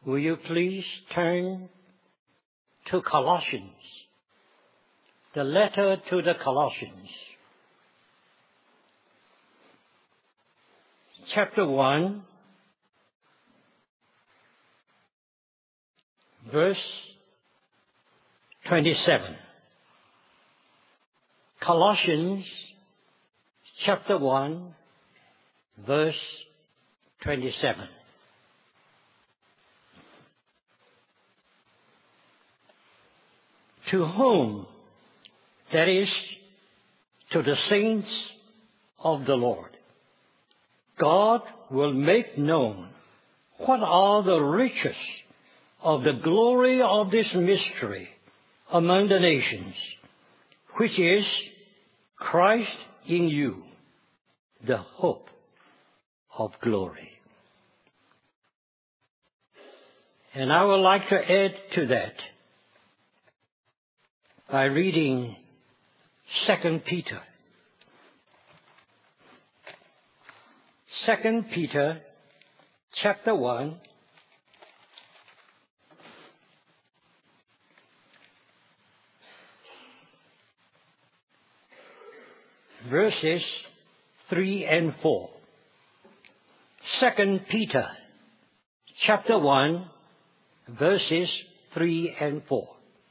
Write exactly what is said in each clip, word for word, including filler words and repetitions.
Will you please turn to Colossians, the letter to the Colossians, chapter one, verse twenty-seven. Colossians chapter one, verse twenty-seven. To whom, that is, to the saints of the Lord, God will make known what are the riches of the glory of this mystery among the nations, which is Christ in you, the hope of glory. And I would like to add to that by reading Second Peter. Second Peter chapter one, verses three and four. Second Peter chapter one, verses three and four.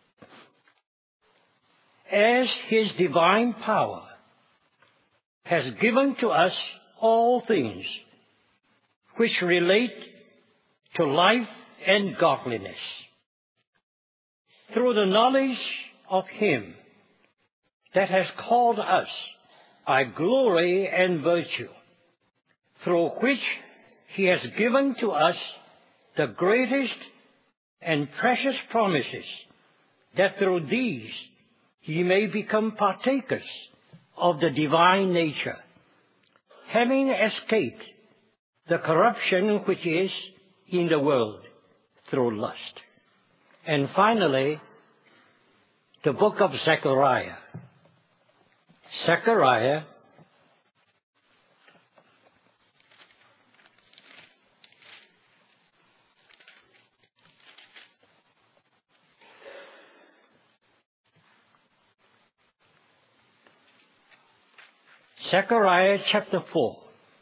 As His divine power has given to us all things which relate to life and godliness, through the knowledge of Him that has called us by glory and virtue, through which He has given to us the greatest and precious promises, that through these ye may become partakers of the divine nature, having escaped the corruption which is in the world through lust. And finally, the book of Zechariah. Zechariah Zechariah chapter four.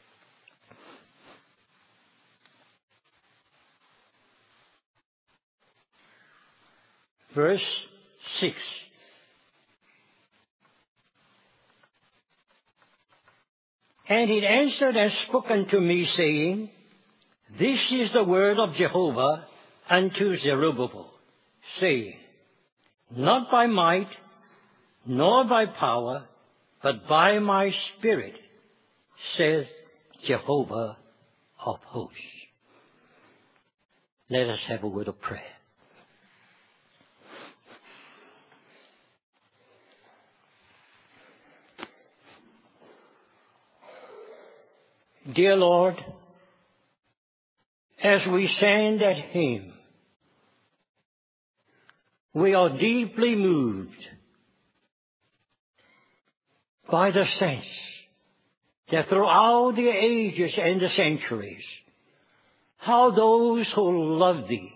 Verse six. And it answered and spoke unto me, saying, This is the word of Jehovah unto Zerubbabel, saying, Not by might, nor by power, but by my Spirit, saith Jehovah of hosts. Let us have a word of prayer. Dear Lord, as we stand at Him, we are deeply moved by the sense that throughout the ages and the centuries, how those who love Thee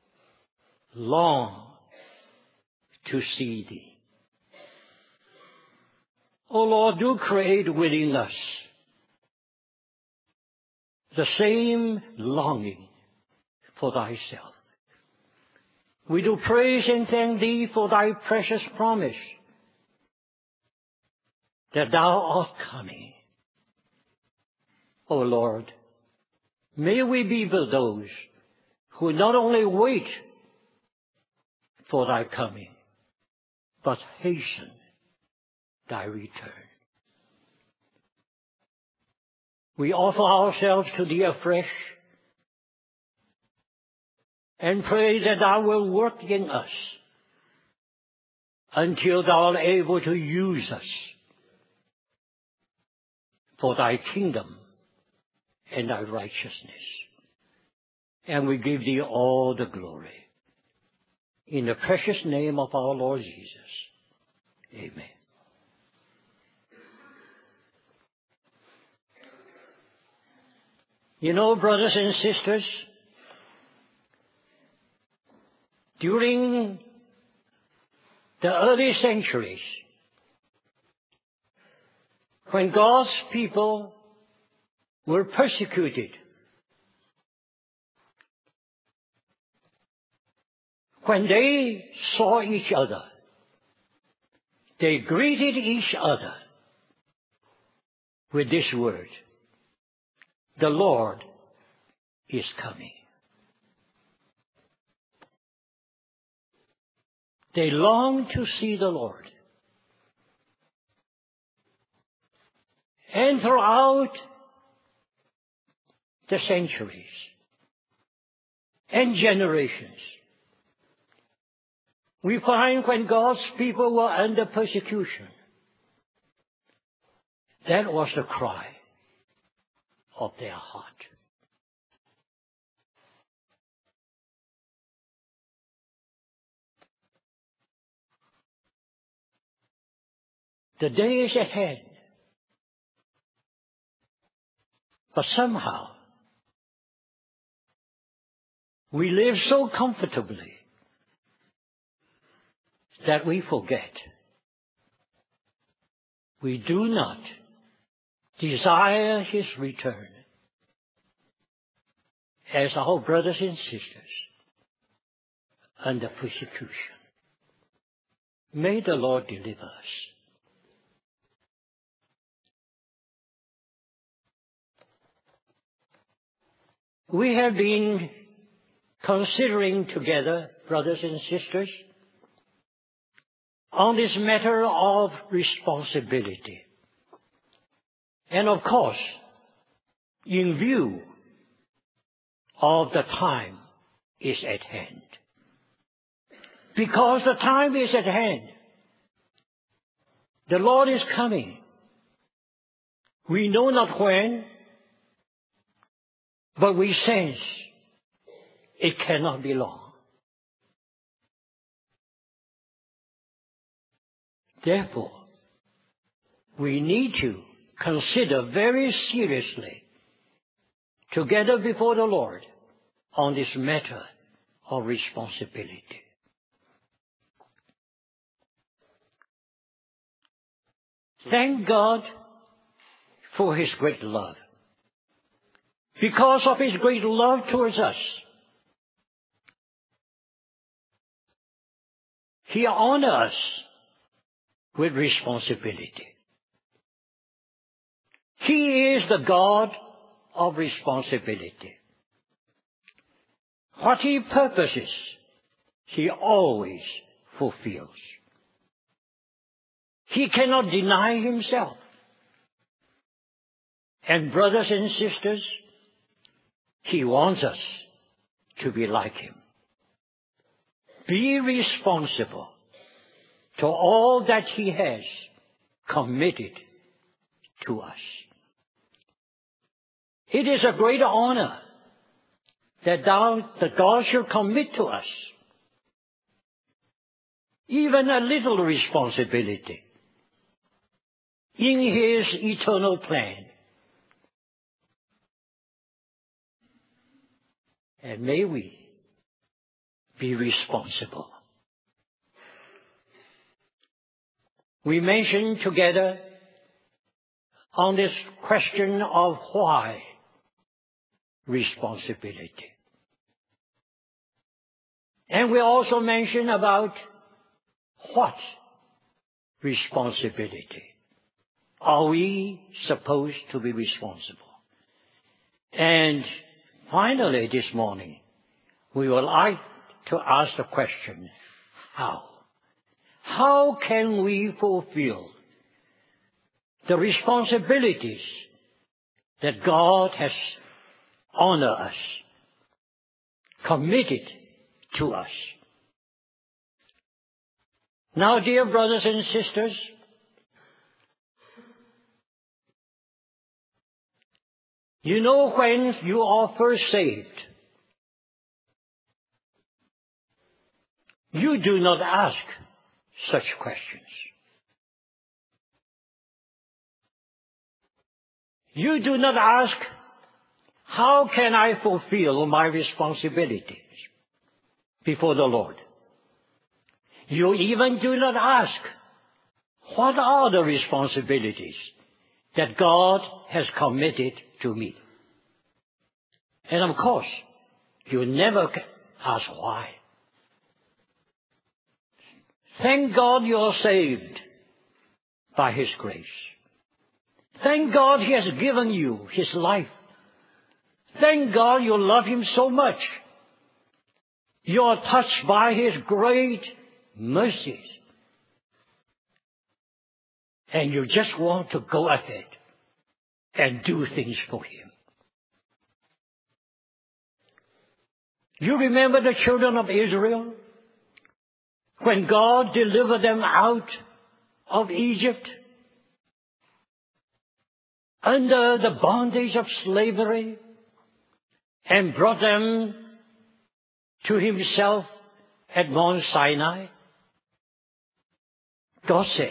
long to see Thee. O Lord, do create within us the same longing for Thyself. We do praise and thank Thee for Thy precious promise that Thou art coming. O Lord, may we be with those who not only wait for Thy coming, but hasten Thy return. We offer ourselves to Thee afresh and pray that Thou wilt work in us until Thou art able to use us for Thy kingdom and Thy righteousness. And we give Thee all the glory. In the precious name of our Lord Jesus. Amen. You know, brothers and sisters, during the early centuries, when God's people were persecuted, when they saw each other, they greeted each other with this word: the Lord is coming. They longed to see the Lord. And throughout the centuries and generations, we find when God's people were under persecution, that was the cry of their heart. The day is ahead, but somehow we live so comfortably that we forget. We do not desire His return as our brothers and sisters under persecution. May the Lord deliver us. We have been considering together, brothers and sisters, on this matter of responsibility. And of course, in view of the time is at hand. Because the time is at hand. The Lord is coming. We know not when, but we sense it cannot be long. Therefore, we need to consider very seriously, together before the Lord, on this matter of responsibility. Thank God for His great love. Because of His great love towards us, He honors us with responsibility. He is the God of responsibility. What He purposes, He always fulfills. He cannot deny Himself. And brothers and sisters, He wants us to be like Him. Be responsible to all that He has committed to us. It is a great honor that, thou, that God should commit to us even a little responsibility in His eternal plan. And may we be responsible. We mentioned together on this question of why responsibility. And we also mentioned about what responsibility are we supposed to be responsible. And finally this morning, we would like to ask the question, how? How can we fulfill the responsibilities that God has honored us, committed to us? Now, dear brothers and sisters, you know, when you are first saved, you do not ask such questions. You do not ask, how can I fulfill my responsibilities before the Lord? You even do not ask, what are the responsibilities that God has committed to me? And of course, you never ask why. Thank God you are saved by His grace. Thank God He has given you His life. Thank God you love Him so much. You are touched by His great mercies. And you just want to go ahead and do things for Him. You remember the children of Israel? When God delivered them out of Egypt, under the bondage of slavery, and brought them to Himself at Mount Sinai, God said,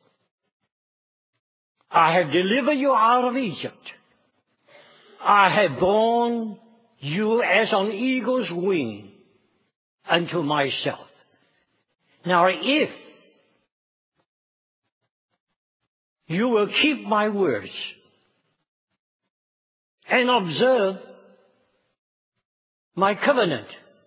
I have delivered you out of Egypt. I have borne you as on eagle's wing unto myself. Now if you will keep my words and observe my covenant,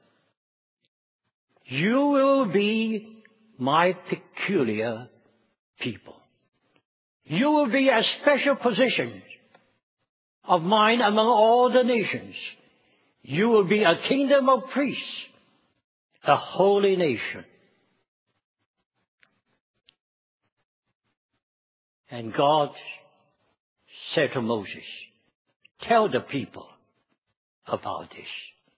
you will be my peculiar people. You will be a special possession of mine among all the nations. You will be a kingdom of priests, a holy nation. And God said to Moses, tell the people about this.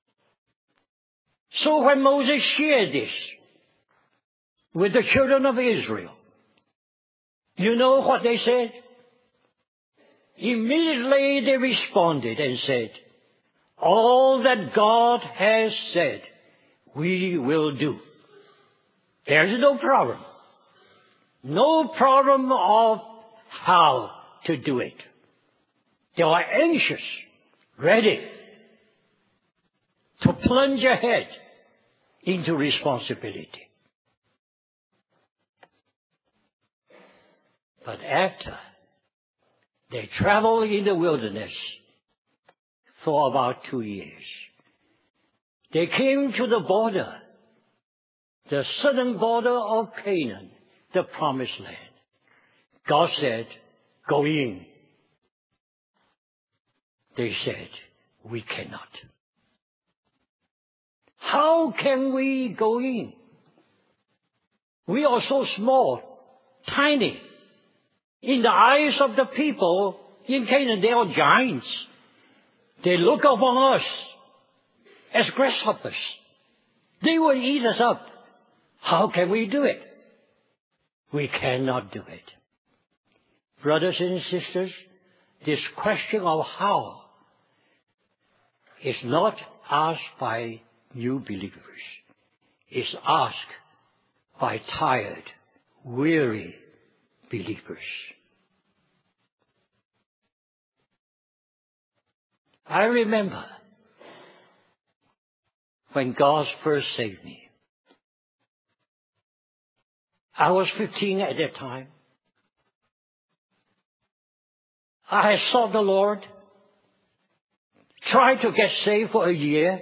So when Moses shared this with the children of Israel, you know what they said? Immediately they responded and said, all that God has said, we will do. There's no problem. No problem of how to do it. They are anxious, ready to plunge ahead into responsibility. But after they traveled in the wilderness for about two years, they came to the border, the southern border of Canaan, the promised land. God said, go in. They said, we cannot. How can we go in? We are so small, tiny. In the eyes of the people in Canaan, they are giants. They look upon us as grasshoppers. They will eat us up. How can we do it? We cannot do it. Brothers and sisters, this question of how is not asked by new believers. It's asked by tired, weary believers. I remember when God first saved me. I was fifteen at that time. I had sought the Lord, tried to get saved for a year,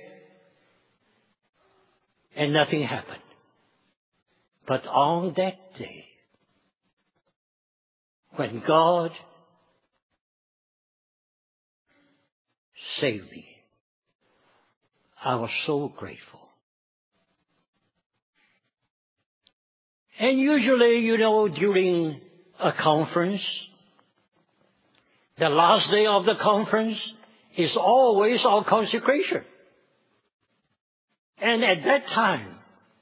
and nothing happened. But on that day, when God saved me, I was so grateful. And usually, you know, during a conference, the last day of the conference is always our consecration. And at that time,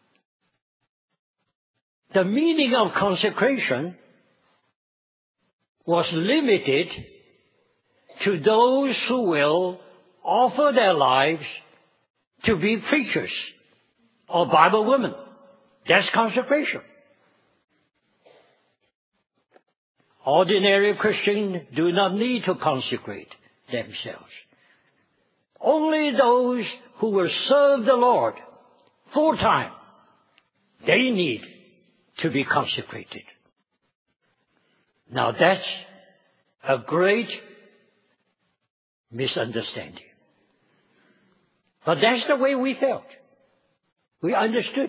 the meaning of consecration was limited to those who will offer their lives to be preachers or Bible women. That's consecration. Ordinary Christians do not need to consecrate themselves. Only those who will serve the Lord full time, they need to be consecrated. Now that's a great misunderstanding. But that's the way we felt. We understood.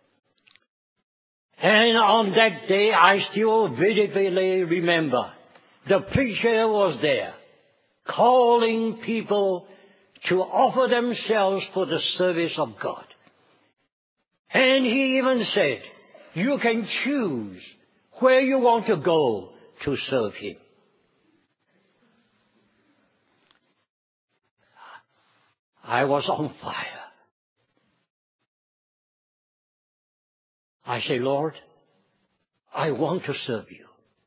And on that day, I still vividly remember the preacher was there, calling people to offer themselves for the service of God. And he even said, you can choose where you want to go to serve Him. I was on fire. I say, Lord, I want to serve you.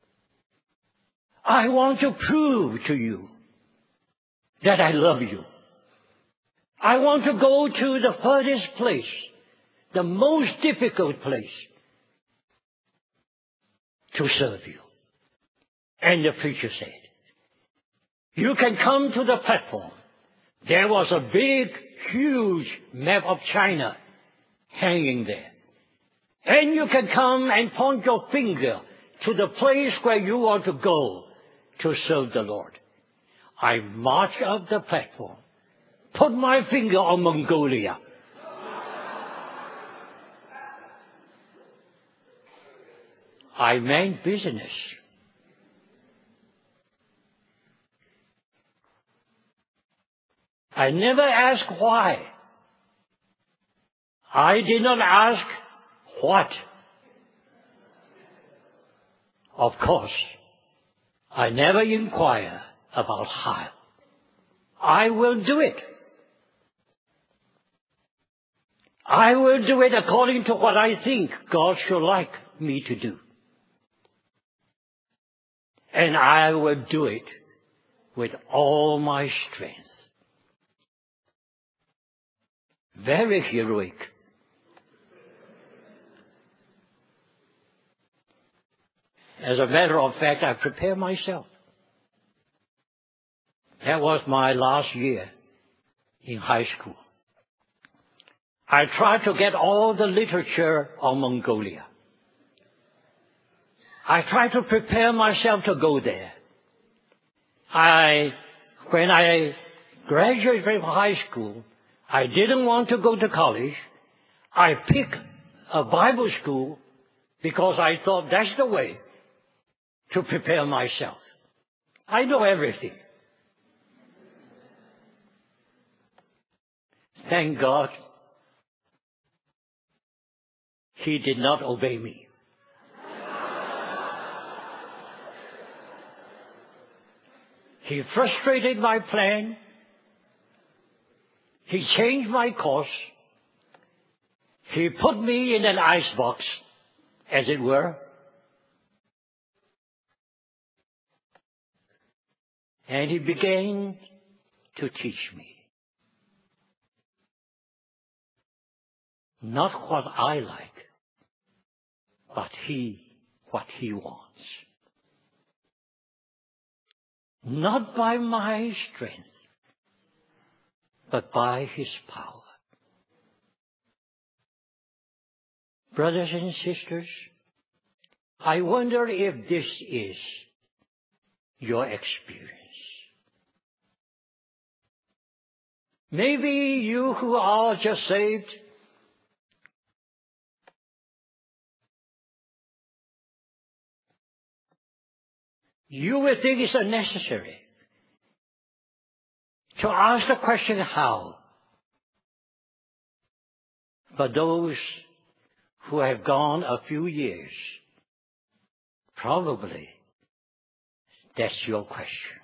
I want to prove to you that I love you. I want to go to the furthest place, the most difficult place, to serve you. And the preacher said, you can come to the platform. There was a big, huge map of China hanging there. And you can come and point your finger to the place where you want to go to serve the Lord. I marched up the platform, put my finger on Mongolia. I meant business. I never asked why. I did not ask what. Of course, I never inquire about how. I will do it. I will do it according to what I think God should like me to do. And I will do it with all my strength. Very heroic. As a matter of fact, I prepared myself. That was my last year in high school. I tried to get all the literature on Mongolia. I tried to prepare myself to go there. I, when I graduated from high school, I didn't want to go to college. I picked a Bible school because I thought that's the way to prepare myself. I know everything. Thank God He did not obey me. He frustrated my plan. He changed my course. He put me in an icebox, as it were. And He began to teach me. Not what I like, but He, what He wants. Not by my strength, but by His power. Brothers and sisters, I wonder if this is your experience. Maybe you who are just saved, you will think it's unnecessary to ask the question how. But those who have gone a few years, probably that's your question.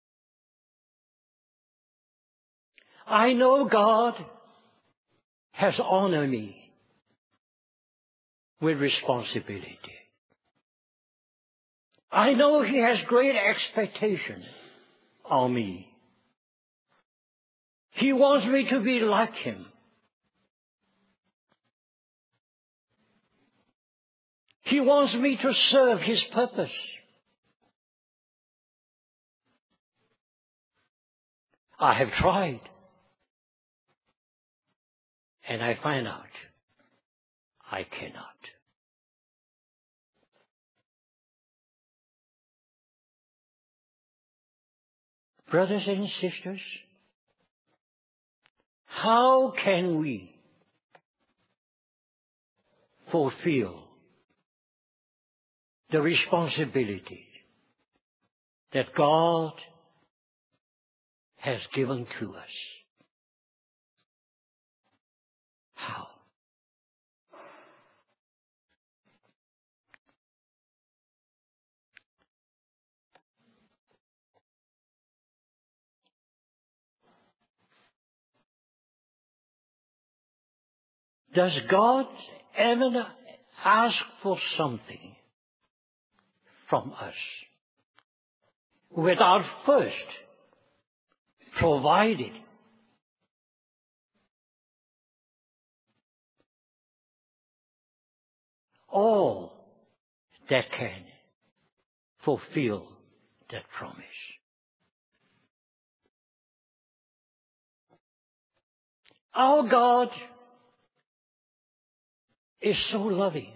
I know God has honored me with responsibility. I know He has great expectations on me. He wants me to be like Him. He wants me to serve His purpose. I have tried. And I find out I cannot. Brothers and sisters, how can we fulfill the responsibility that God has given to us? How? Does God ever ask for something from us without first providing all that can fulfill that promise? Our God is so loving,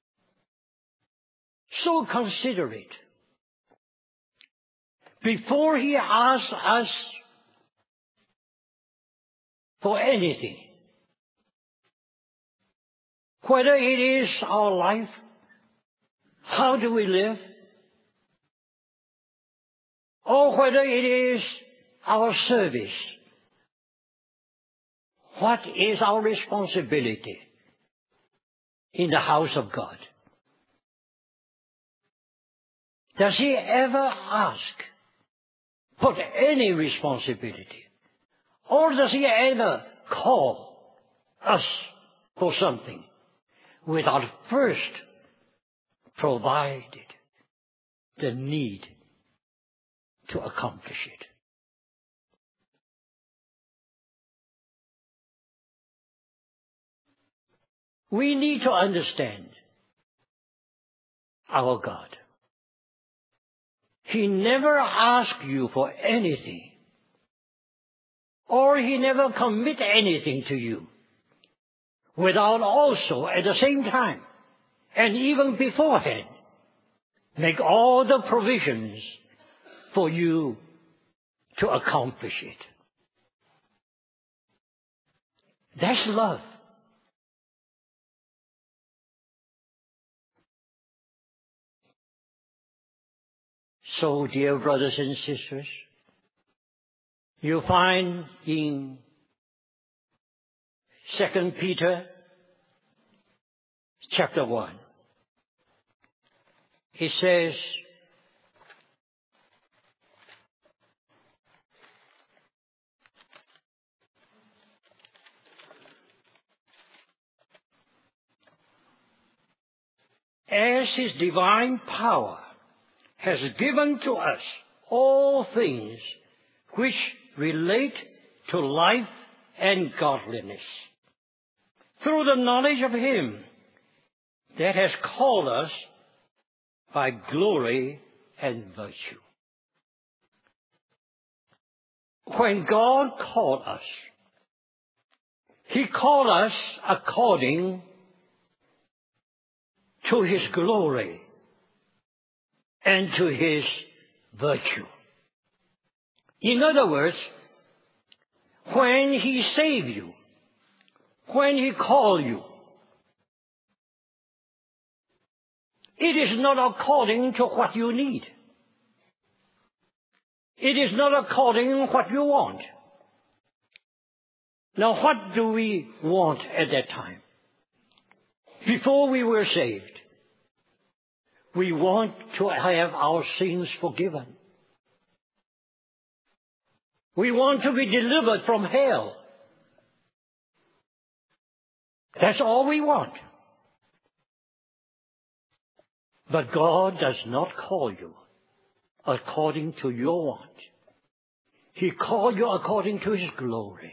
so considerate. Before He asks us for anything, whether it is our life, how do we live, or whether it is our service, what is our responsibility in the house of God? Does He ever ask for any responsibility? Or does He ever call us for something without first provided the need to accomplish it? We need to understand our God. He never asks you for anything, or He never commits anything to you without also, at the same time, and even beforehand, make all the provisions for you to accomplish it. That's love. So, dear brothers and sisters, you find in Second Peter chapter one, it says, as His divine power has given to us all things which relate to life and godliness, through the knowledge of Him that has called us by glory and virtue. When God called us, He called us according to His glory and to His virtue. In other words, when He saved you, when He called you, it is not according to what you need. It is not according to what you want. Now, what do we want at that time? Before we were saved, we want to have our sins forgiven. We want to be delivered from hell. That's all we want. But God does not call you according to your want. He called you according to His glory.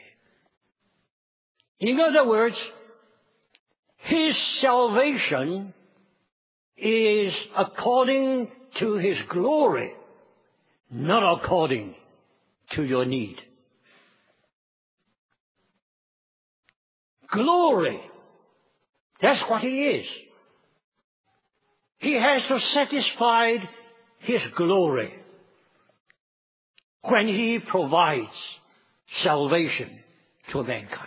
In other words, His salvation is according to His glory, not according to your need. Glory, that's what He is. He has to satisfy His glory. when He provides salvation to mankind.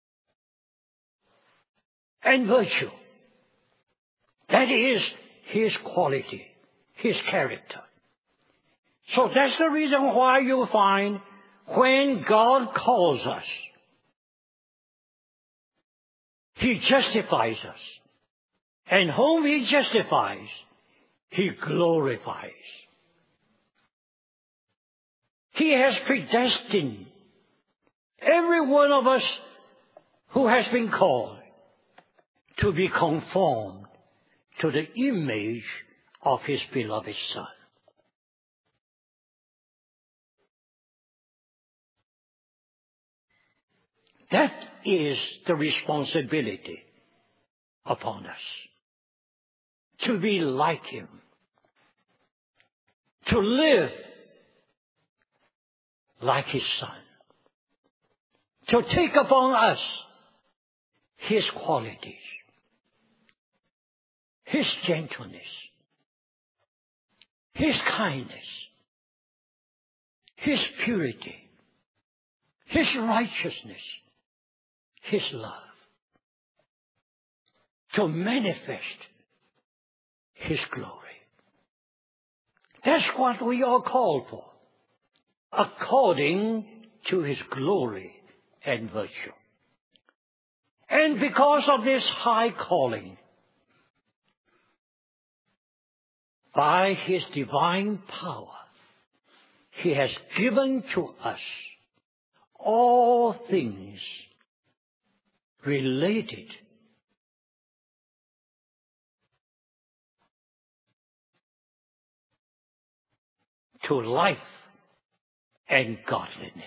And virtue. That is His quality, His character. So that's the reason why you find when God calls us, He justifies us. And whom He justifies, He glorifies. He has predestined every one of us who has been called to be conformed to the image of His beloved Son. That is the responsibility upon us. To be like Him. To live like His Son. To take upon us His qualities. His gentleness. His kindness. His purity. His righteousness. His love. To manifest His glory. That's what we are called for. According to His glory and virtue. And because of this high calling, by His divine power, He has given to us all things related to life and godliness.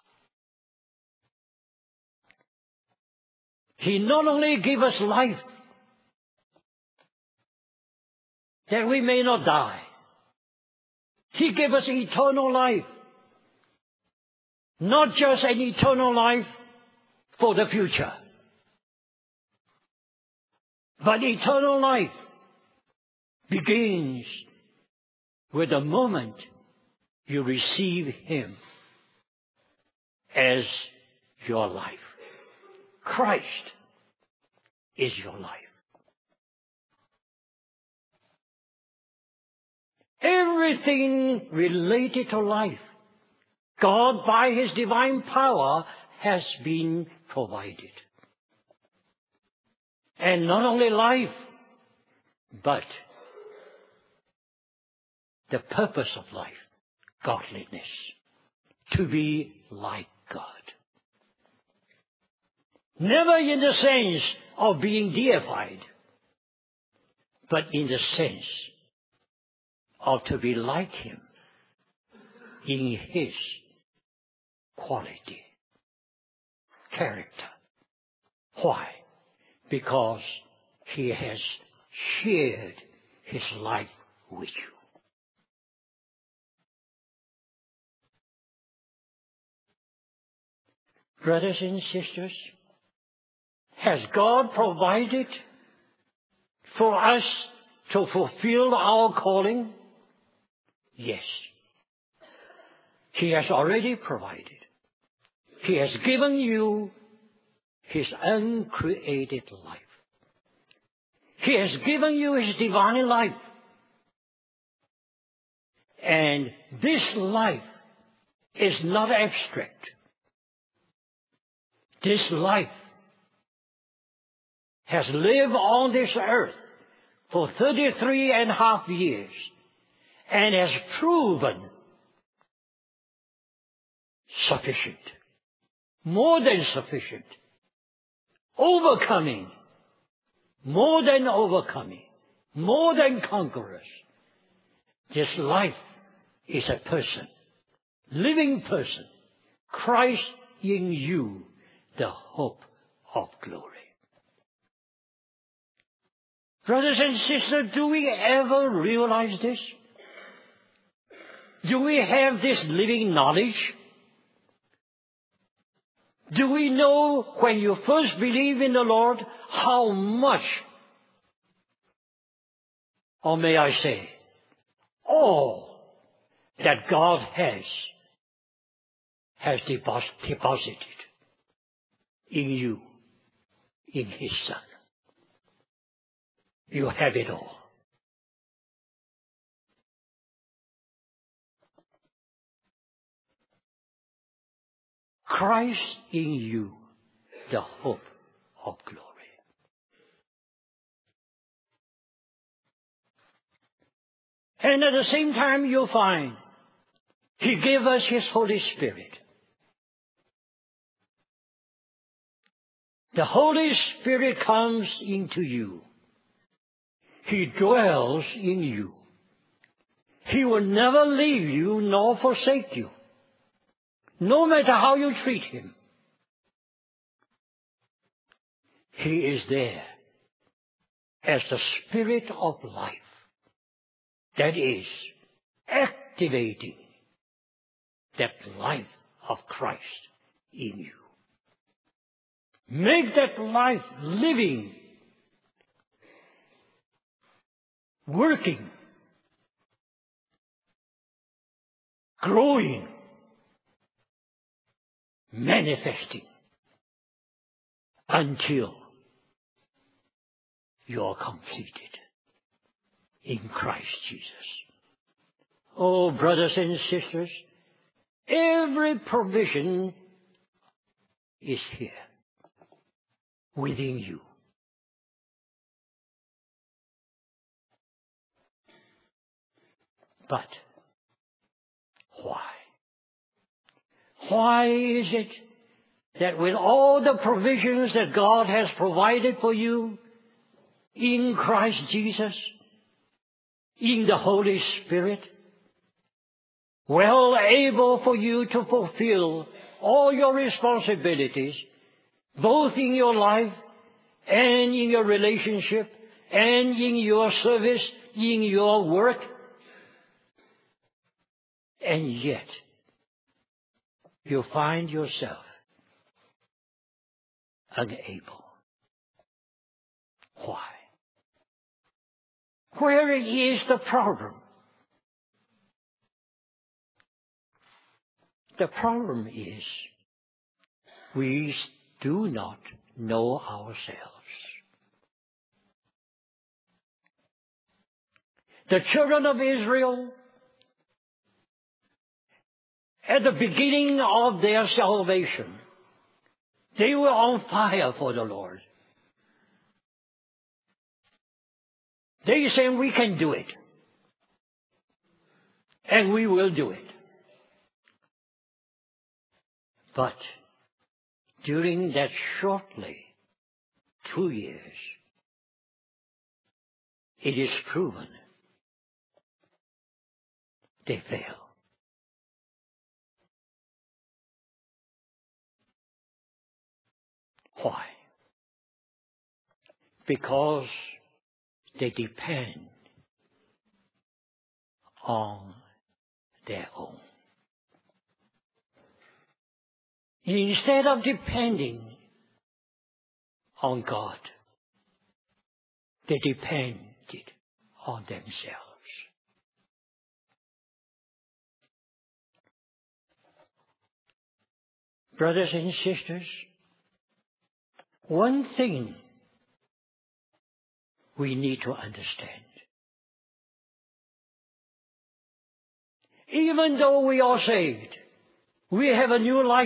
He not only gave us life that we may not die. He gave us eternal life. Not just an eternal life for the future, but eternal life begins with the moment you receive Him as your life. Christ is your life. Everything related to life, God by His divine power has been provided. And not only life, but the purpose of life, godliness, to be like God. Never in the sense of being deified, but in the sense of to be like Him in His quality, character. Why? Because He has shared His life with you. Brothers and sisters, has God provided for us to fulfill our calling? Yes. He has already provided. He has given you His uncreated life. He has given you His divine life. And this life is not abstract. This life has lived on this earth for thirty-three and a half years and has proven sufficient, more than sufficient, overcoming, more than overcoming, more than conquerors. This life is a person, living person, Christ in you, the hope of glory. Brothers and sisters, do we ever realize this? Do we have this living knowledge? Do we know when you first believe in the Lord how much, or may I say, all that God has has depos- deposited in you, in His Son. You have it all. Christ in you, the hope of glory. And at the same time, you'll find He gave us His Holy Spirit. The Holy Spirit comes into you. He dwells in you. He will never leave you nor forsake you, no matter how you treat Him. He is there as the Spirit of life that is activating that life of Christ in you. Make that life living, working, growing, manifesting until you are completed in Christ Jesus. Oh, brothers and sisters, every provision is here within you. But why? Why is it that with all the provisions that God has provided for you in Christ Jesus, in the Holy Spirit, well able for you to fulfill all your responsibilities, both in your life and in your relationship and in your service, in your work, and yet you find yourself unable? Why? Where is the problem? The problem is we do not know ourselves. The children of Israel, at the beginning of their salvation, they were on fire for the Lord. They said, we can do it. And we will do it. But during that shortly two years, it is proven they fail. Why? Because they depend on their own. Instead of depending on God, they depended on themselves. Brothers and sisters, one thing we need to understand. Even though we are saved, we have a new life.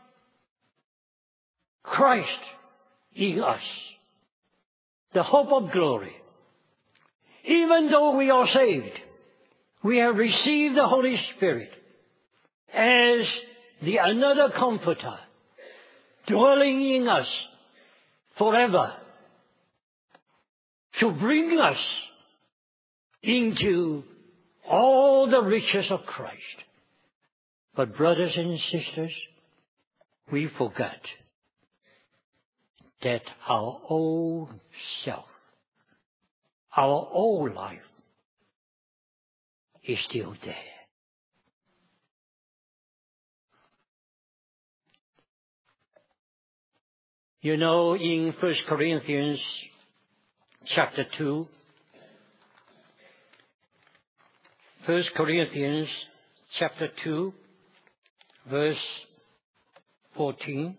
Christ in us, the hope of glory. Even though we are saved, we have received the Holy Spirit as the another comforter, dwelling in us forever, to bring us into all the riches of Christ. But brothers and sisters, we forgot that our old self, our old life, is still there. You know, in First Corinthians chapter two, First Corinthians chapter two, verse fourteen.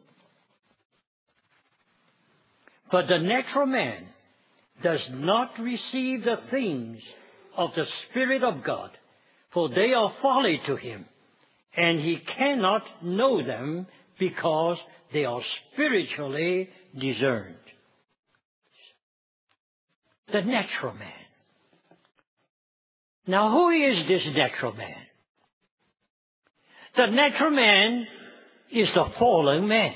But the natural man does not receive the things of the Spirit of God, for they are folly to him, and he cannot know them because they are spiritually discerned. The natural man. Now, who is this natural man? The natural man is the fallen man.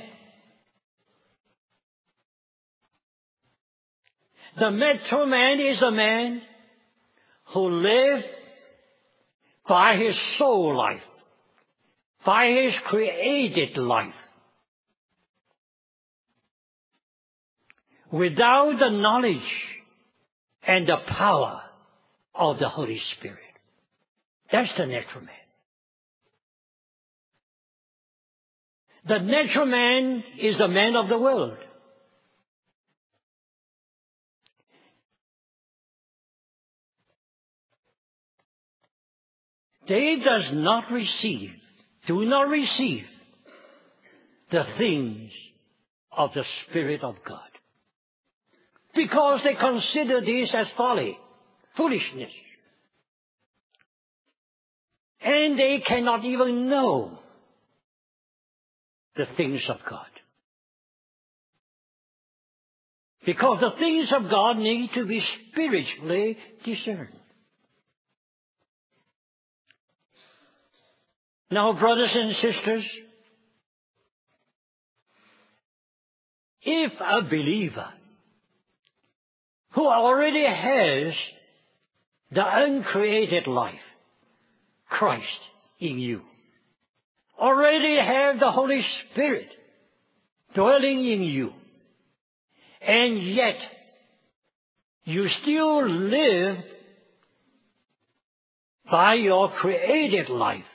The natural man is a man who lives by his soul life, by his created life, without the knowledge and the power of the Holy Spirit. That's the natural man. The natural man is the man of the world. They does not receive, do not receive the things of the Spirit of God, because they consider this as folly, foolishness. And they cannot even know the things of God. Because the things of God need to be spiritually discerned. Now, brothers and sisters, if a believer who already has the uncreated life, Christ in you, already have the Holy Spirit dwelling in you, and yet you still live by your created life,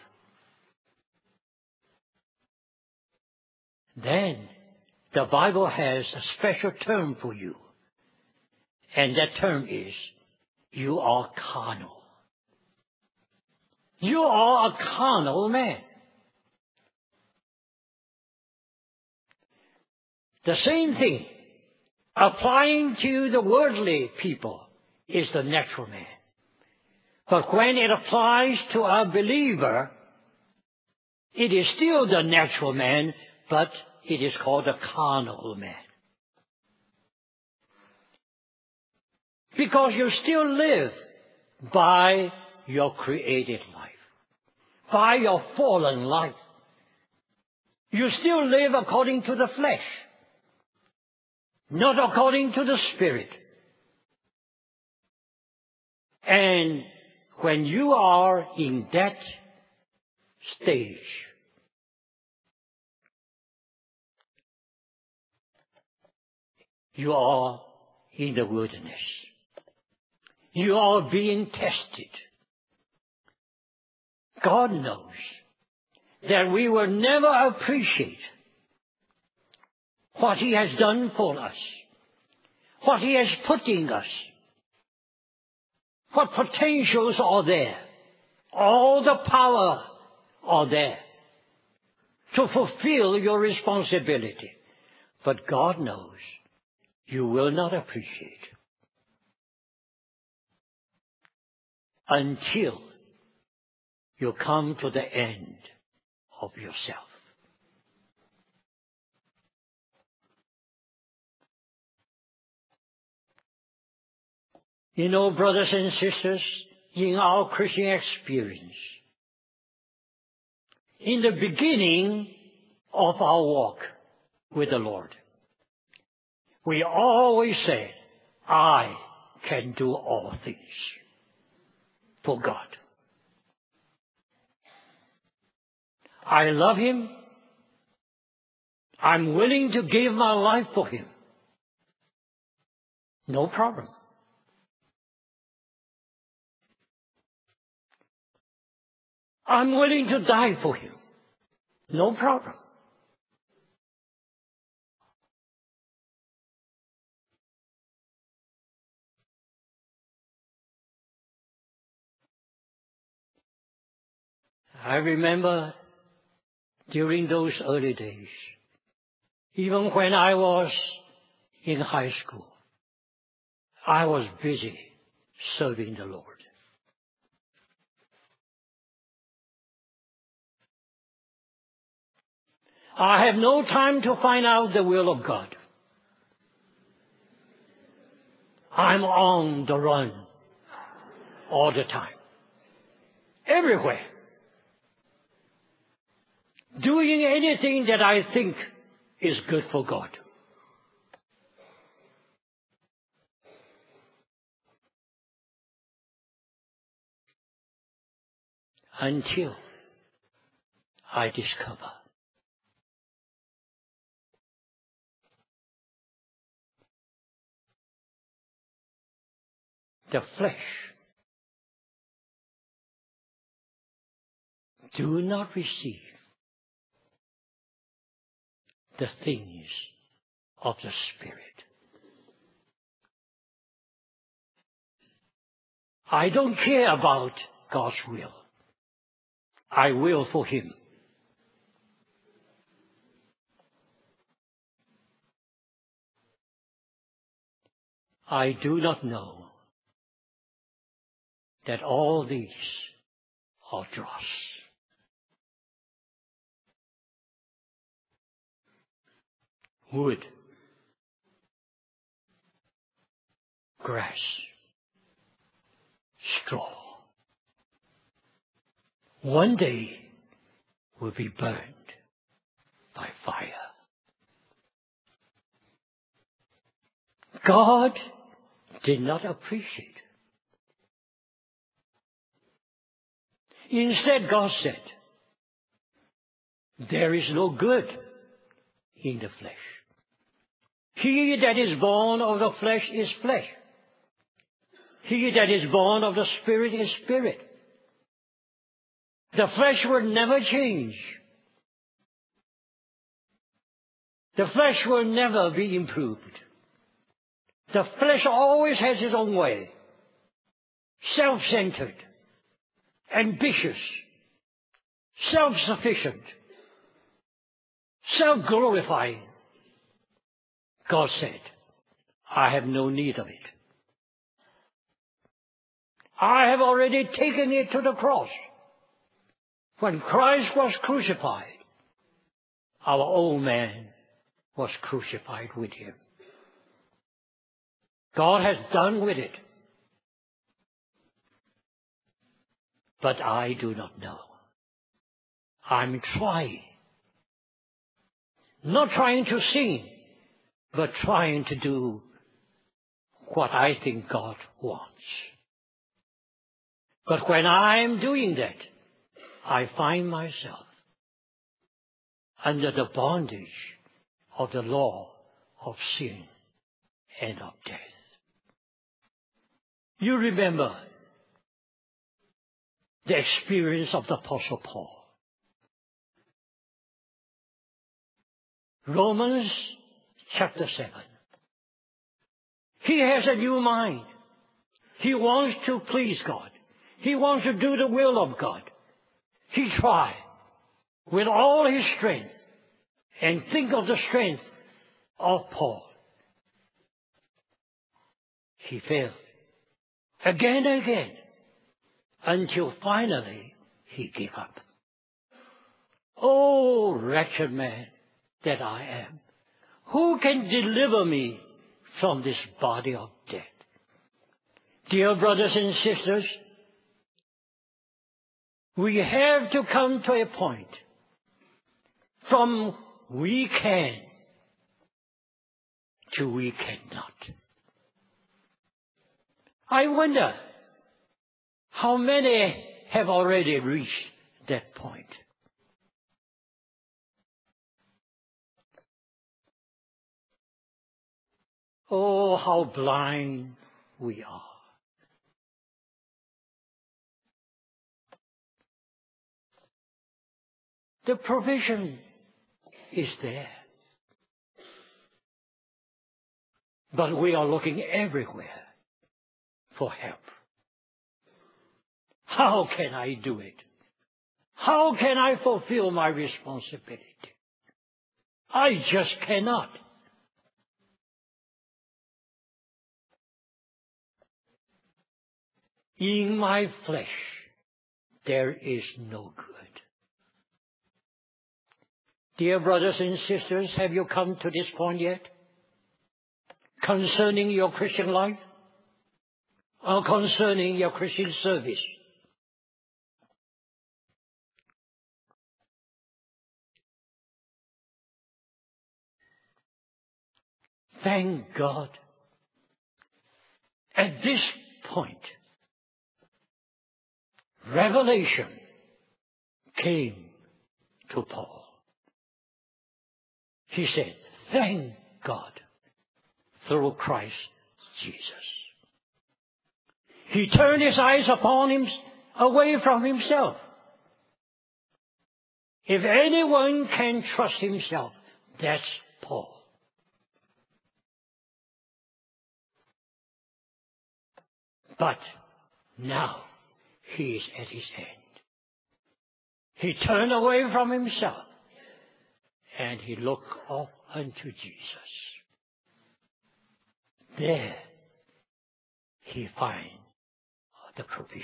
then the Bible has a special term for you. And that term is, you are carnal. You are a carnal man. The same thing applying to the worldly people is the natural man. But when it applies to a believer, it is still the natural man, but it is called the carnal man. Because you still live by your created life, by your fallen life. You still live according to the flesh, not according to the Spirit. And when you are in that stage, you are in the wilderness. You are being tested. God knows that we will never appreciate what He has done for us, what He has put in us, what potentials are there, all the power are there to fulfill your responsibility. But God knows you will not appreciate until you come to the end of yourself. You know, brothers and sisters, in our Christian experience, in the beginning of our walk with the Lord, we always say, I can do all things for God. I love Him. I'm willing to give my life for Him. No problem. I'm willing to die for Him. No problem. I remember during those early days, Even when I was in high school, I was busy serving the Lord. I have no time to find out the will of God. I'm on the run all the time. Everywhere. Doing anything that I think is good for God. Until I discover the flesh do not receive the things of the Spirit. I don't care about God's will. I will for Him. I do not know that all these are dross. Wood, grass, straw, one day will be burned by fire. God did not appreciate. Instead, God said, there is no good in the flesh. He that is born of the flesh is flesh. He that is born of the Spirit is spirit. The flesh will never change. The flesh will never be improved. The flesh always has its own way. Self-centered, ambitious, self-sufficient, self-glorifying. God said, I have no need of it. I have already taken it to the cross. When Christ was crucified, our old man was crucified with Him. God has done with it. But I do not know. I'm trying. Not trying to sin, but trying to do what I think God wants. But when I'm doing that, I find myself under the bondage of the law of sin and of death. You remember the experience of the Apostle Paul. Romans chapter seven. He has a new mind. He wants to please God. He wants to do the will of God. He tried with all his strength, and think of the strength of Paul. He failed again and again until finally he gave up. Oh, wretched man that I am, who can deliver me from this body of death? Dear brothers and sisters, we have to come to a point from we can to we cannot. I wonder how many have already reached that point. Oh, how blind we are. The provision is there. But we are looking everywhere for help. How can I do it? How can I fulfill my responsibility? I just cannot. In my flesh, there is no good. Dear brothers and sisters, have you come to this point yet? Concerning your Christian life? Or concerning your Christian service? Thank God. At this point, revelation came to Paul. He said, thank God through Christ Jesus. He turned his eyes upon him, away from himself. If anyone can trust himself, that's Paul. But now he is at his end. He turned away from himself and he looked up unto Jesus. There he finds the provision.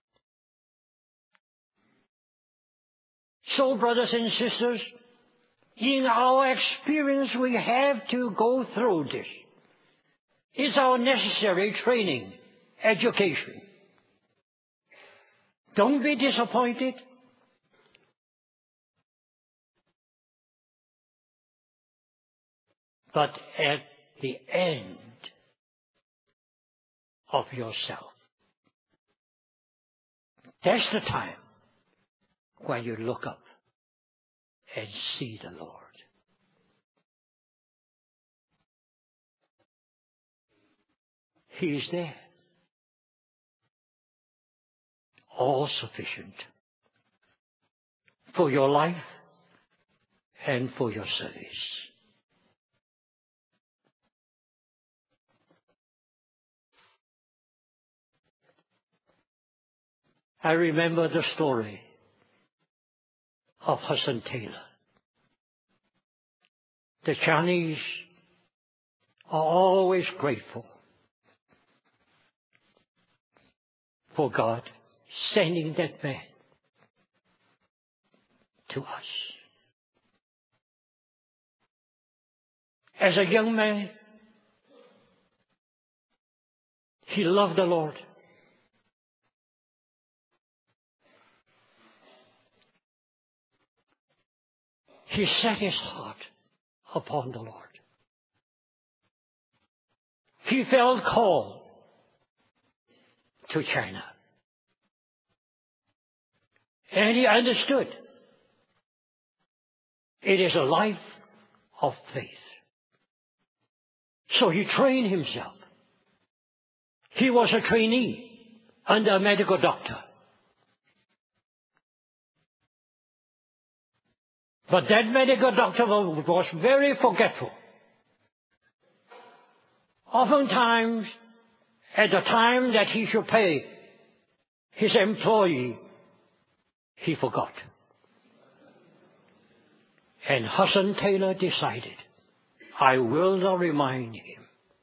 So, brothers and sisters, in our experience we have to go through this. It's our necessary training, education. Don't be disappointed. But at the end of yourself, that's the time when you look up and see the Lord. He is there. All sufficient for your life and for your service. I remember the story of Hudson Taylor. The Chinese are always grateful for God sending that man to us. As a young man, he loved the Lord. He set his heart upon the Lord. He felt called to China. And he understood it is a life of faith. So he trained himself. He was a trainee under a medical doctor. But that medical doctor was very forgetful. Oftentimes, at the time that he should pay his employee, he forgot. And Hudson Taylor decided, I will not remind him.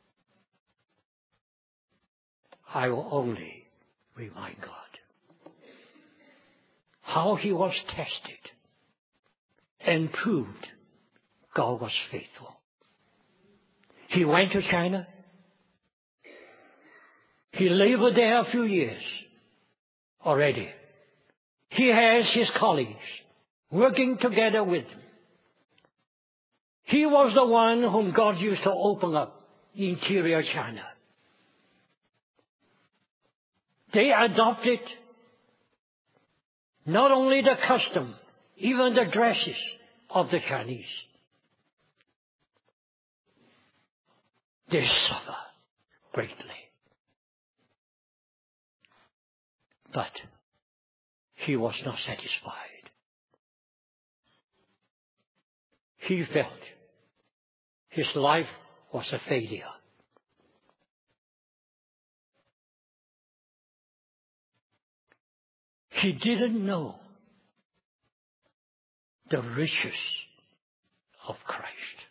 I will only remind God. How he was tested and proved God was faithful. He went to China. He labored there a few years already. He has his colleagues working together with him. He was the one whom God used to open up interior China. They adopted not only the custom, even the dresses of the Chinese. They suffer greatly. But he was not satisfied. He felt his life was a failure. He didn't know the riches of Christ.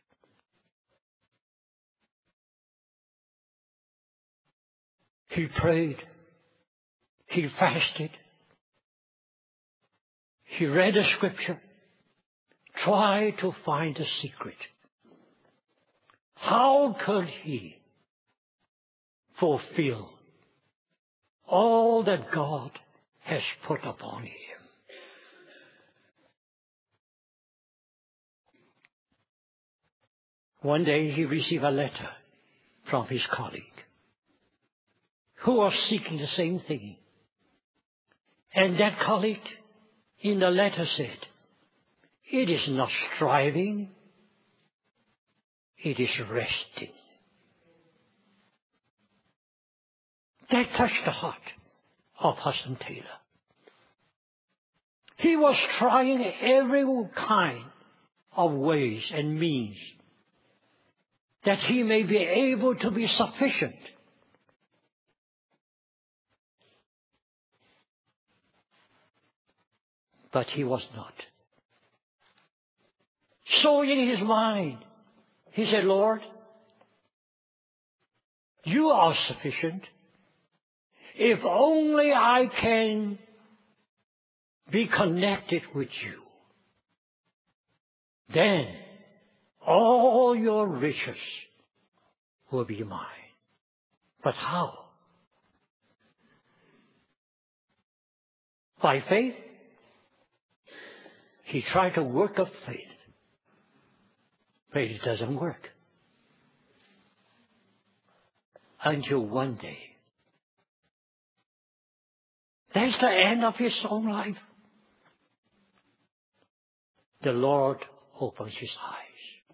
He prayed. He fasted. He read the scripture. Tried to find the secret. How could he fulfill all that God has put upon him? One day he received a letter from his colleague who was seeking the same thing. And that colleague in the letter said, "It is not striving, it is resting." That touched the heart of Hudson Taylor. He was trying every kind of ways and means that he may be able to be sufficient. But he was not. So in his mind, he said, "Lord, you are sufficient. If only I can be connected with you, then all your riches will be mine." But how? By faith? He tried to work of faith, but it doesn't work. Until one day, that's the end of his own life. The Lord opens his eyes.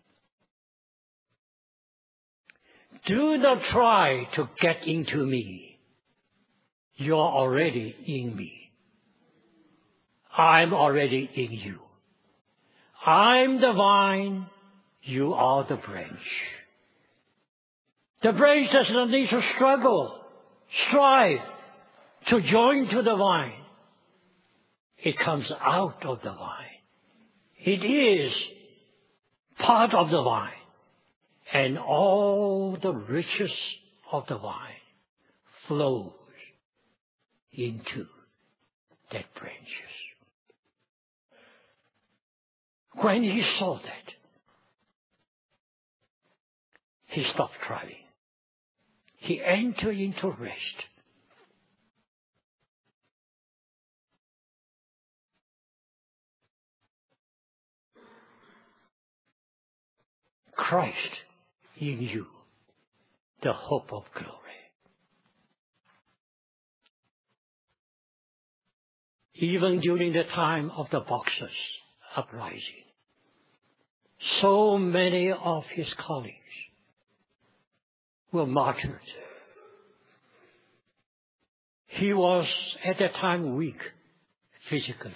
Do not try to get into me. You're already in me. I'm already in you. I'm the vine. You are the branch. The branch does not need to struggle, strive to join to the vine. It comes out of the vine. It is part of the vine. And all the riches of the vine flows into that branches. When he saw that, he stopped striving. He entered into rest. Christ in you, the hope of glory. Even during the time of the Boxers' uprising, so many of his colleagues were martyred. He was at that time weak physically.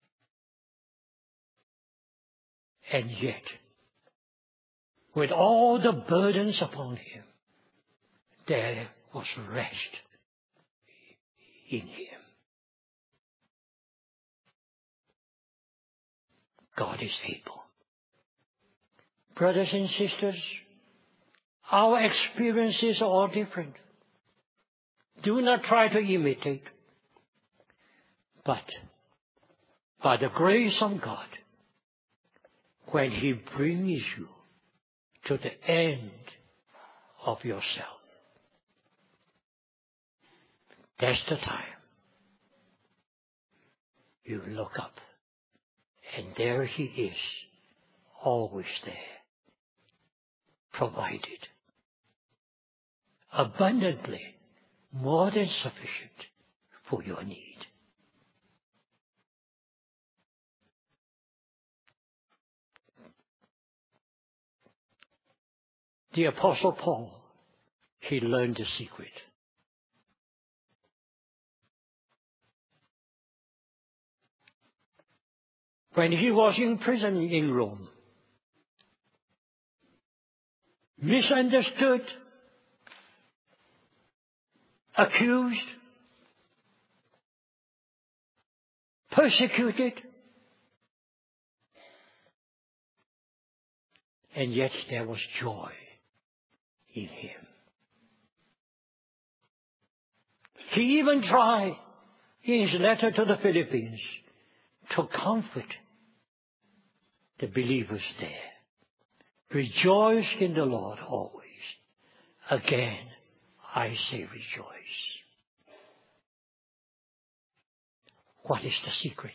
And yet, with all the burdens upon him, there was rest in him. God is able. Brothers and sisters, our experiences are all different. Do not try to imitate. But by the grace of God, when he brings you to the end of yourself, that's the time you look up, and there he is, always there, provided, abundantly, more than sufficient for your need. The Apostle Paul, he learned the secret. When he was in prison in Rome, misunderstood, accused, persecuted, and yet there was joy in him. He even tried in his letter to the Philippines to comfort the believers there. Rejoice in the Lord always. Again, I say rejoice. What is the secret?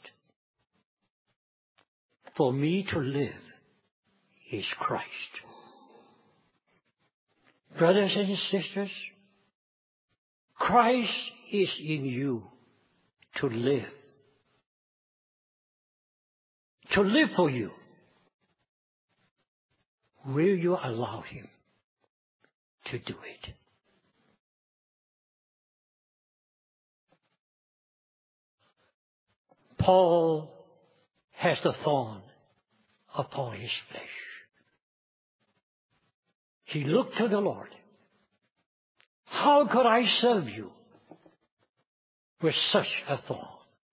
For me to live is Christ. Brothers and sisters, Christ is in you to live. To live for you. Will you allow him to do it? Paul has the thorn upon his flesh. He looked to the Lord. How could I serve you with such a thorn?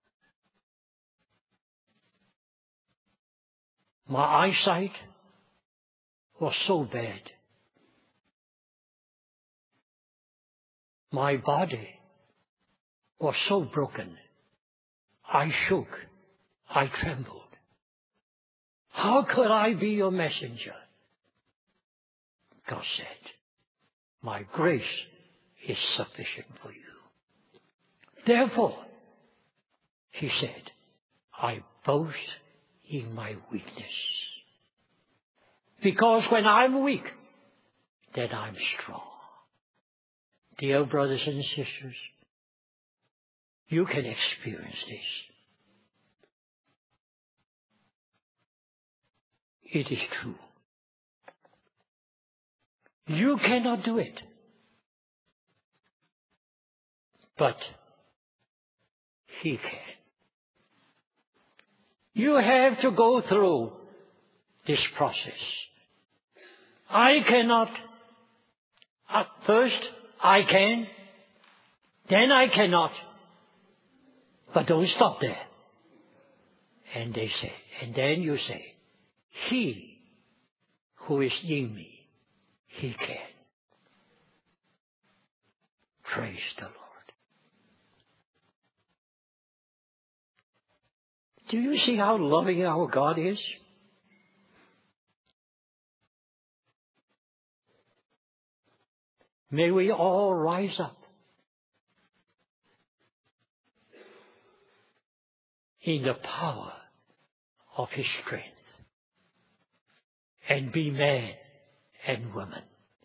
My eyesight was so bad. My body was so broken. I shook. I trembled. How could I be your messenger? God said, my grace is sufficient for you. Therefore, he said, I boast in my weakness. Because when I'm weak, then I'm strong. Dear brothers and sisters, you can experience this. It is true. You cannot do it. But he can. You have to go through this process. I cannot. At first, I can. Then I cannot. But don't stop there. And they say, and then you say, he who is in me, he can. Praise the Lord. Do you see how loving our God is? May we all rise up in the power of his strength and be men and women.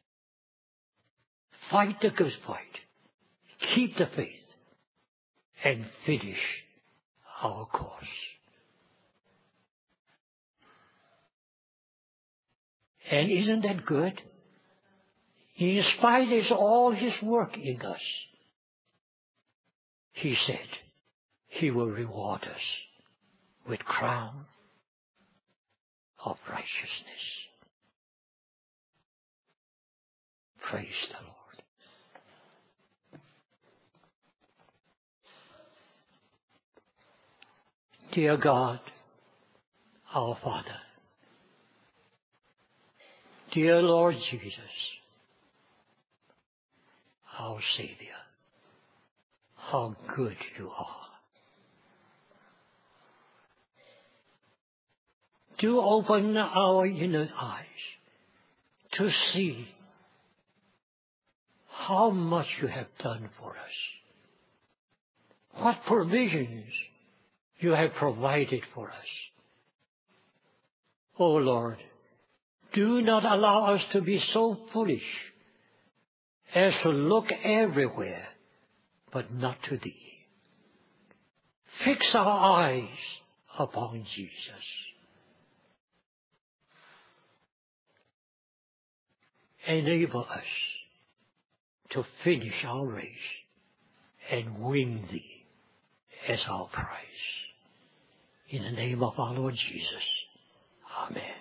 Fight the good fight. Keep the faith and finish our course. And isn't that good? In spite of all his work in us, he said he will reward us with crown of righteousness. Praise the Lord. Dear God, our Father, dear Lord Jesus, our Savior, how good you are. Do open our inner eyes to see how much you have done for us. What provisions you have provided for us. Oh Lord, do not allow us to be so foolish as to look everywhere, but not to Thee. Fix our eyes upon Jesus. Enable us to finish our race and win Thee as our prize. In the name of our Lord Jesus. Amen.